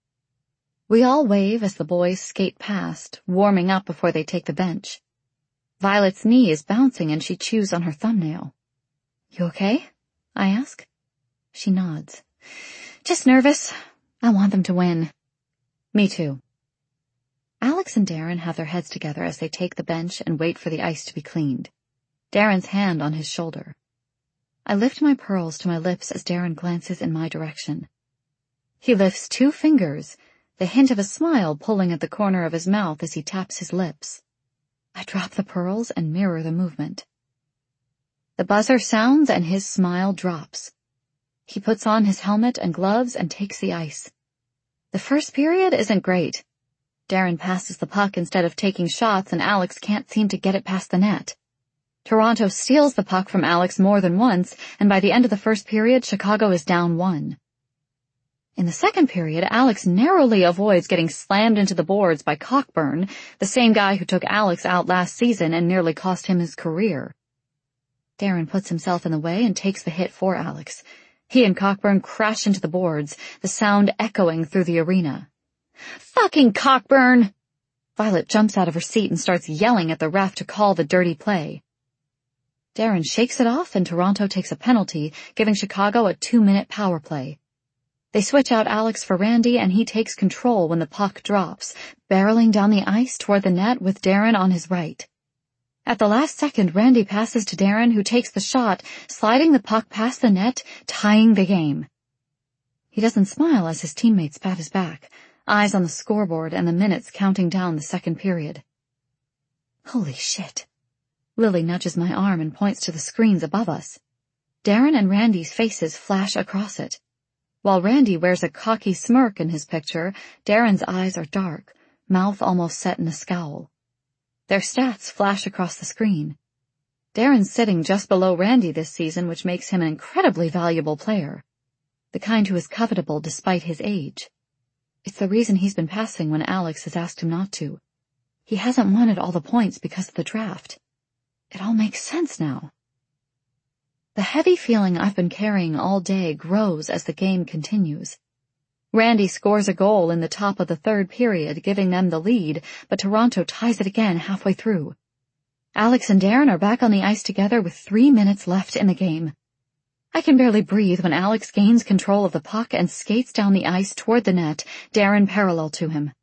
A: We all wave as the boys skate past, warming up before they take the bench. Violet's knee is bouncing and she chews on her thumbnail. You okay? I ask. She nods. Just nervous. I want them to win. Me too. Alex and Darren have their heads together as they take the bench and wait for the ice to be cleaned. Darren's hand on his shoulder. I lift my pearls to my lips as Darren glances in my direction. He lifts 2 fingers, the hint of a smile pulling at the corner of his mouth as he taps his lips. I drop the pearls and mirror the movement. The buzzer sounds and his smile drops. He puts on his helmet and gloves and takes the ice. The first period isn't great. Darren passes the puck instead of taking shots, and Alex can't seem to get it past the net. Toronto steals the puck from Alex more than once, and by the end of the first period, Chicago is down 1. In the second period, Alex narrowly avoids getting slammed into the boards by Cockburn, the same guy who took Alex out last season and nearly cost him his career. Darren puts himself in the way and takes the hit for Alex. He and Cockburn crash into the boards, the sound echoing through the arena. "Fucking Cockburn!" Violet jumps out of her seat and starts yelling at the ref to call the dirty play. Darren shakes it off and Toronto takes a penalty, giving Chicago a 2-minute power play. They switch out Alex for Randy and he takes control when the puck drops, barreling down the ice toward the net with Darren on his right. At the last second, Randy passes to Darren, who takes the shot, sliding the puck past the net, tying the game. He doesn't smile as his teammates pat his back, eyes on the scoreboard and the minutes counting down the second period. Holy shit. Lily nudges my arm and points to the screens above us. Darren and Randy's faces flash across it. While Randy wears a cocky smirk in his picture, Darren's eyes are dark, mouth almost set in a scowl. Their stats flash across the screen. Darren's sitting just below Randy this season, which makes him an incredibly valuable player. The kind who is covetable despite his age. It's the reason he's been passing when Alex has asked him not to. He hasn't wanted all the points because of the draft. It all makes sense now. The heavy feeling I've been carrying all day grows as the game continues. Randy scores a goal in the top of the third period, giving them the lead, but Toronto ties it again halfway through. Alex and Darren are back on the ice together with 3 minutes left in the game. I can barely breathe when Alex gains control of the puck and skates down the ice toward the net, Darren parallel to him.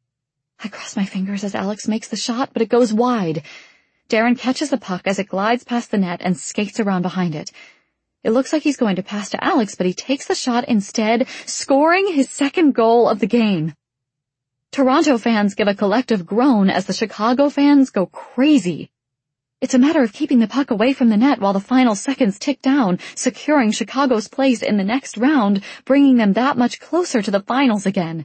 A: I cross my fingers as Alex makes the shot, but it goes wide. Darren catches the puck as it glides past the net and skates around behind it. It looks like he's going to pass to Alex, but he takes the shot instead, scoring his second goal of the game. Toronto fans give a collective groan as the Chicago fans go crazy. It's a matter of keeping the puck away from the net while the final seconds tick down, securing Chicago's place in the next round, bringing them that much closer to the finals again.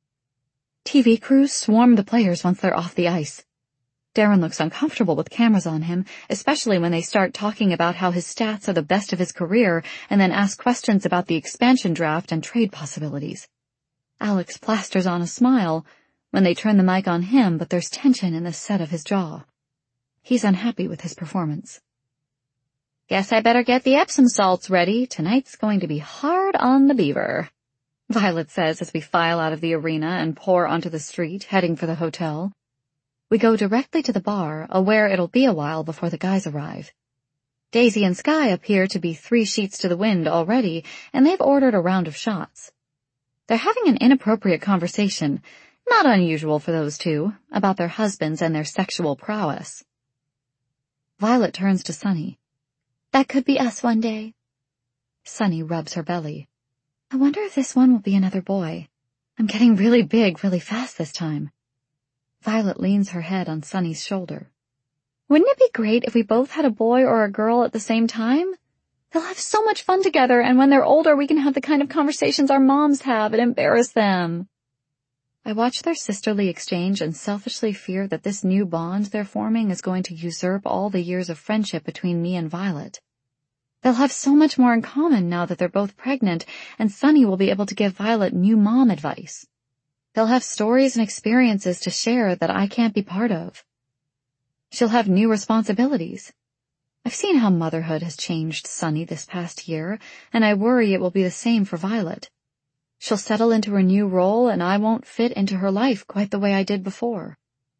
A: TV crews swarm the players once they're off the ice. Darren looks uncomfortable with cameras on him, especially when they start talking about how his stats are the best of his career and then ask questions about the expansion draft and trade possibilities. Alex plasters on a smile when they turn the mic on him, but there's tension in the set of his jaw. He's unhappy with his performance. "Guess I better get the Epsom salts ready. Tonight's going to be hard on the beaver," Violet says as we file out of the arena and pour onto the street, heading for the hotel. We go directly to the bar, aware it'll be a while before the guys arrive. Daisy and Sky appear to be 3 sheets to the wind already, and they've ordered a round of shots. They're having an inappropriate conversation, not unusual for those two, about their husbands and their sexual prowess. Violet turns to Sunny. "That could be us one day." Sunny rubs her belly. "I wonder if this one will be another boy. I'm getting really big really fast this time." Violet leans her head on Sunny's shoulder. "Wouldn't it be great if we both had a boy or a girl at the same time? They'll have so much fun together, and when they're older we can have the kind of conversations our moms have and embarrass them." I watch their sisterly exchange and selfishly fear that this new bond they're forming is going to usurp all the years of friendship between me and Violet. They'll have so much more in common now that they're both pregnant, and Sunny will be able to give Violet new mom advice. They'll have stories and experiences to share that I can't be part of. She'll have new responsibilities. I've seen how motherhood has changed Sunny this past year, and I worry it will be the same for Violet. She'll settle into her new role, and I won't fit into her life quite the way I did before.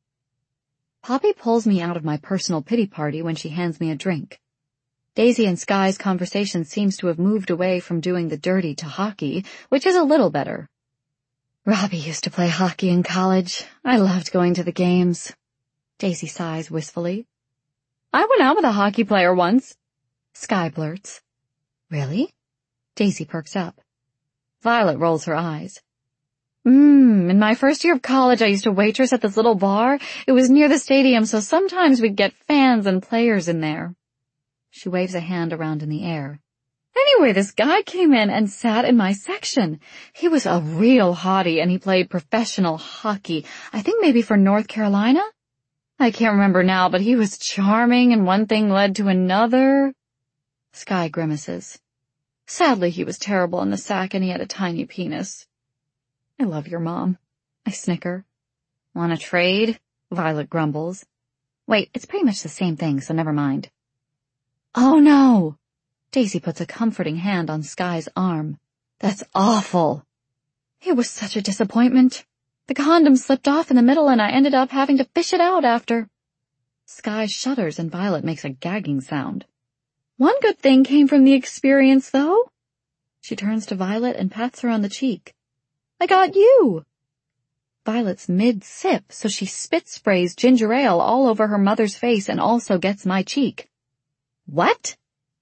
A: Poppy pulls me out of my personal pity party when she hands me a drink. Daisy and Sky's conversation seems to have moved away from doing the dirty to hockey, which is a little better. "Robbie used to play hockey in college. I loved going to the games." Daisy sighs wistfully. "I went out with a hockey player once," Sky blurts. "Really?" Daisy perks up. Violet rolls her eyes. In my first year of college, I used to waitress at this little bar. It was near the stadium, so sometimes we'd get fans and players in there. She waves a hand around in the air. Anyway, this guy came in and sat in my section. He was a real hottie, and he played professional hockey. I think maybe for North Carolina? I can't remember now, but he was charming, and one thing led to another. Sky grimaces. Sadly, he was terrible in the sack, and he had a tiny penis. I love your mom. I snicker. Want to trade? Violet grumbles. Wait, it's pretty much the same thing, so never mind. Oh no! Daisy puts a comforting hand on Sky's arm. That's awful. It was such a disappointment. The condom slipped off in the middle and I ended up having to fish it out after. Sky shudders and Violet makes a gagging sound. One good thing came from the experience, though. She turns to Violet and pats her on the cheek. I got you. Violet's mid-sip, so she spit sprays ginger ale all over her mother's face and also gets my cheek. What?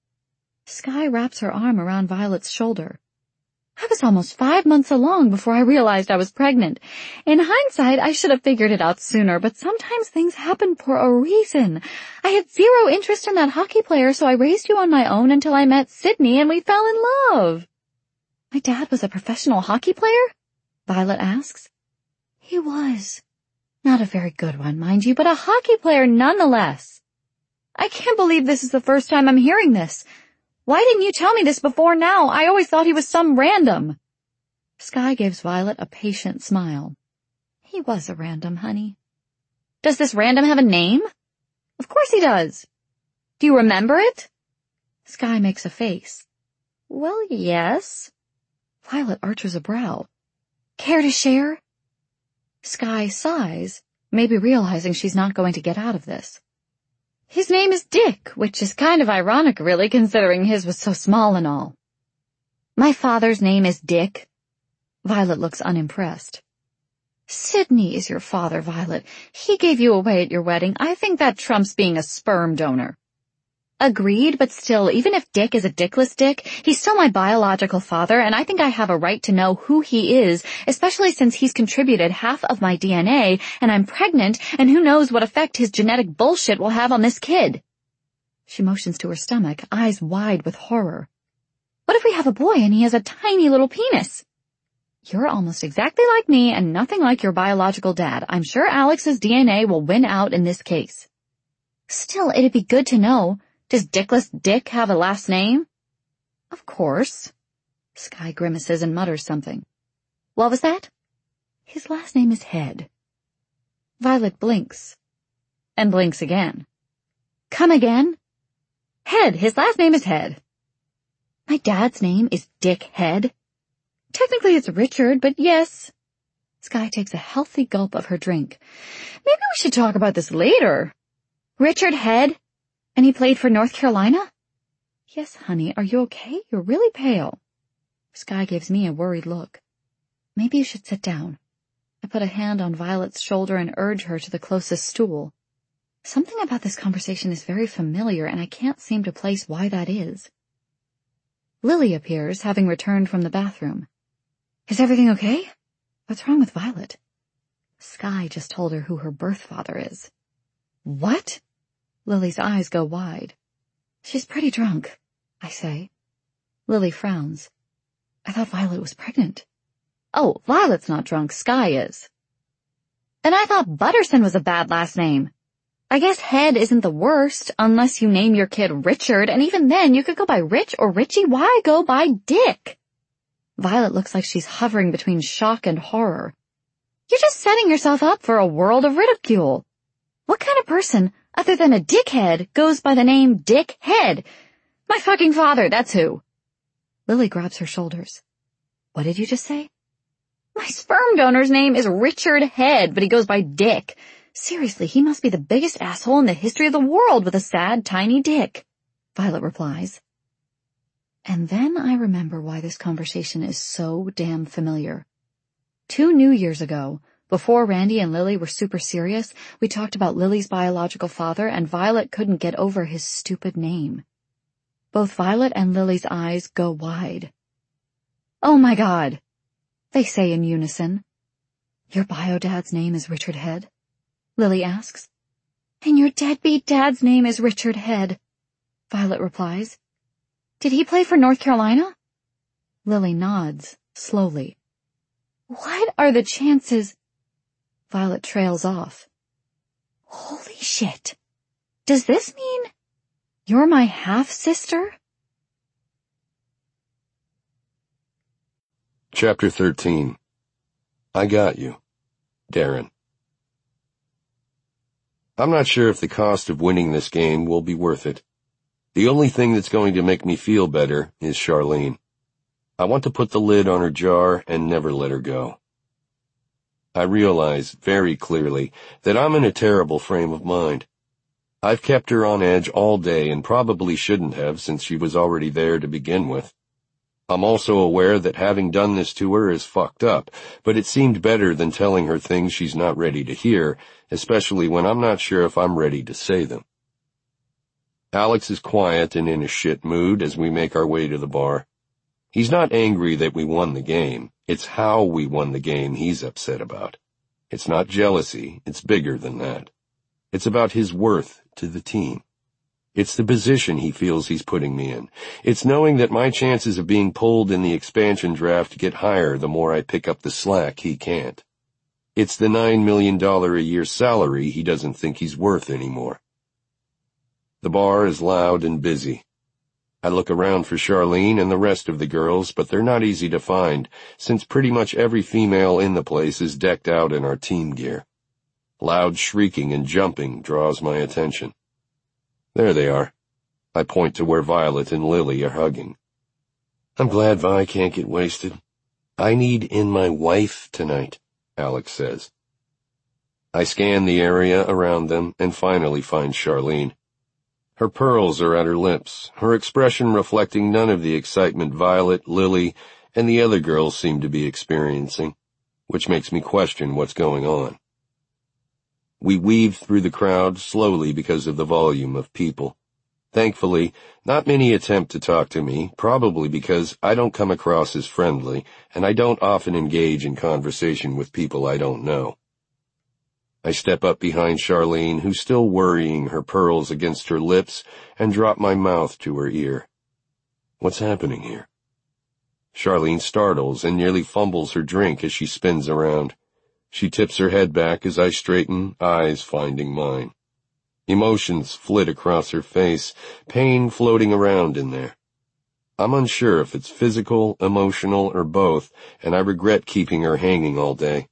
A: Sky wraps her arm around Violet's shoulder. I was almost 5 months along before I realized I was pregnant. In hindsight, I should have figured it out sooner, but sometimes things happen for a reason. I had zero interest in that hockey player, so I raised you on my own until I met Sydney and we fell in love. My dad was a professional hockey player? Violet asks. He was. Not a very good one, mind you, but a hockey player nonetheless. I can't believe this is the first time I'm hearing this. Why didn't you tell me this before now? I always thought he was some random. Sky gives Violet a patient smile. He was a random, honey. Does this random have a name? Of course he does. Do you remember it? Sky makes a face. Well, yes. Violet arches a brow. Care to share? Sky sighs, maybe realizing she's not going to get out of this. His name is Dick, which is kind of ironic, really, considering his was so small and all. My father's name is Dick. Violet looks unimpressed. Sydney is your father, Violet. He gave you away at your wedding. I think that trumps being a sperm donor. Agreed, but still, even if Dick is a dickless dick, he's still my biological father, and I think I have a right to know who he is, especially since he's contributed half of my DNA, and I'm pregnant, and who knows what effect his genetic bullshit will have on this kid. She motions to her stomach, eyes wide with horror. What if we have a boy and he has a tiny little penis? You're almost exactly like me and nothing like your biological dad. I'm sure Alex's DNA will win out in this case. Still, it'd be good to know. Does Dickless Dick have a last name? Of course. Sky grimaces and mutters something. What was that? His last name is Head. Violet blinks. And blinks again. Come again? Head. His last name is Head. My dad's name is Dick Head. Technically it's Richard, but yes. Sky takes a healthy gulp of her drink. Maybe we should talk about this later. Richard Head? And he played for North Carolina? Yes, honey. Are you okay? You're really pale. Sky gives me a worried look. Maybe you should sit down. I put a hand on Violet's shoulder and urge her to the closest stool. Something about this conversation is very familiar, and I can't seem to place why that is. Lily appears, having returned from the bathroom. Is everything okay? What's wrong with Violet? Sky just told her who her birth father is. What? Lily's eyes go wide. She's pretty drunk, I say. Lily frowns. I thought Violet was pregnant. Oh, Violet's not drunk, Sky is. And I thought Butterson was a bad last name. I guess Head isn't the worst, unless you name your kid Richard, and even then you could go by Rich or Richie. Why go by Dick? Violet looks like she's hovering between shock and horror. You're just setting yourself up for a world of ridicule. What kind of person, other than a dickhead, goes by the name Dick Head? My fucking father, that's who. Lily grabs her shoulders. What did you just say? My sperm donor's name is Richard Head, but he goes by Dick. Seriously, he must be the biggest asshole in the history of the world with a sad, tiny dick, Violet replies. And then I remember why this conversation is so damn familiar. 2 New Years ago, before Randy and Lily were super serious, we talked about Lily's biological father, and Violet couldn't get over his stupid name. Both Violet and Lily's eyes go wide. Oh my God, they say in unison. Your bio dad's name is Richard Head? Lily asks. And your deadbeat dad's name is Richard Head, Violet replies. Did he play for North Carolina? Lily nods, slowly. What are the chances? Violet trails off. Holy shit. Does this mean you're my half-sister?
C: Chapter 13. I Got You. Darren. I'm not sure if the cost of winning this game will be worth it. The only thing that's going to make me feel better is Charlene. I want to put the lid on her jar and never let her go. I realize very clearly that I'm in a terrible frame of mind. I've kept her on edge all day and probably shouldn't have, since she was already there to begin with. I'm also aware that having done this to her is fucked up, but it seemed better than telling her things she's not ready to hear, especially when I'm not sure if I'm ready to say them. Alex is quiet and in a shit mood as we make our way to the bar. He's not angry that we won the game. It's how we won the game he's upset about. It's not jealousy. It's bigger than that. It's about his worth to the team. It's the position he feels he's putting me in. It's knowing that my chances of being pulled in the expansion draft get higher the more I pick up the slack he can't. It's the $9 million a year salary he doesn't think he's worth anymore. The bar is loud and busy. I look around for Charlene and the rest of the girls, but they're not easy to find, since pretty much every female in the place is decked out in our team gear. Loud shrieking and jumping draws my attention. There they are. I point to where Violet and Lily are hugging. I'm glad Vi can't get wasted. I need in my wife tonight, Alex says. I scan the area around them and finally find Charlene. Her pearls are at her lips, her expression reflecting none of the excitement Violet, Lily, and the other girls seem to be experiencing, which makes me question what's going on. We weave through the crowd slowly because of the volume of people. Thankfully, not many attempt to talk to me, probably because I don't come across as friendly, and I don't often engage in conversation with people I don't know. I step up behind Charlene, who's still worrying her pearls against her lips, and drop my mouth to her ear. What's happening here? Charlene startles and nearly fumbles her drink as she spins around. She tips her head back as I straighten, eyes finding mine. Emotions flit across her face, pain floating around in there. I'm unsure if it's physical, emotional, or both, and I regret keeping her hanging all day.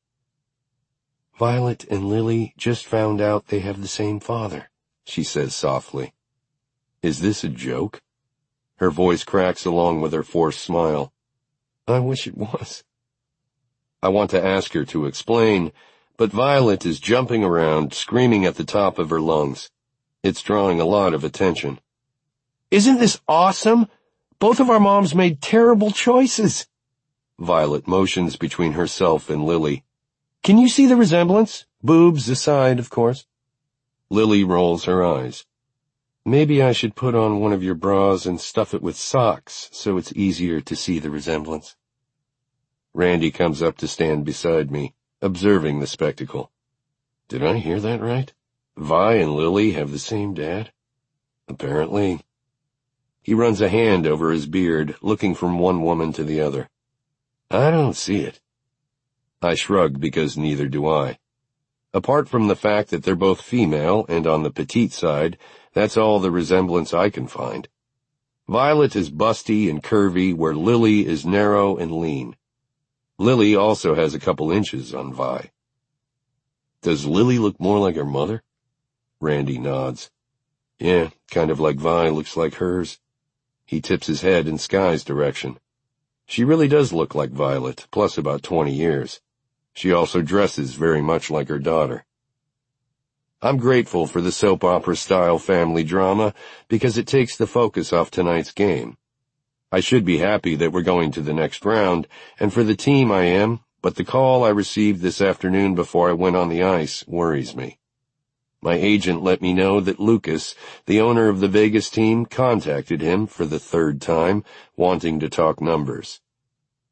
C: Violet and Lily just found out they have the same father, she says softly. Is this a joke? Her voice cracks along with her forced smile. I wish it was. I want to ask her to explain, but Violet is jumping around, screaming at the top of her lungs. It's drawing a lot of attention. Isn't this awesome? Both of our moms made terrible choices. Violet motions between herself and Lily. Can you see the resemblance? Boobs aside, of course. Lily rolls her eyes. Maybe I should put on one of your bras and stuff it with socks so it's easier to see the resemblance. Randy comes up to stand beside me, observing the spectacle. Did I hear that right? Vi and Lily have the same dad? Apparently. He runs a hand over his beard, looking from one woman to the other. I don't see it. I shrug because neither do I. Apart from the fact that they're both female and on the petite side, that's all the resemblance I can find. Violet is busty and curvy, where Lily is narrow and lean. Lily also has a couple inches on Vi. Does Lily look more like her mother? Randy nods. Yeah, kind of like Vi looks like hers. He tips his head in Sky's direction. She really does look like Violet, plus about 20 years. She also dresses very much like her daughter. I'm grateful for the soap opera-style family drama because it takes the focus off tonight's game. I should be happy that we're going to the next round, and for the team I am, but the call I received this afternoon before I went on the ice worries me. My agent let me know that Lucas, the owner of the Vegas team, contacted him for the third time, wanting to talk numbers.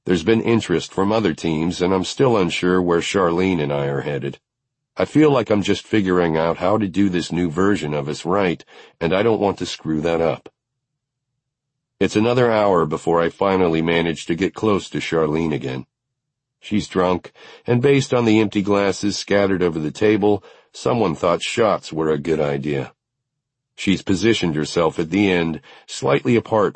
C: There's been interest from other teams, and I'm still unsure where Charlene and I are headed. I feel like I'm just figuring out how to do this new version of us right, and I don't want to screw that up. It's another hour before I finally manage to get close to Charlene again. She's drunk, and based on the empty glasses scattered over the table, someone thought shots were a good idea. She's positioned herself at the end, slightly apart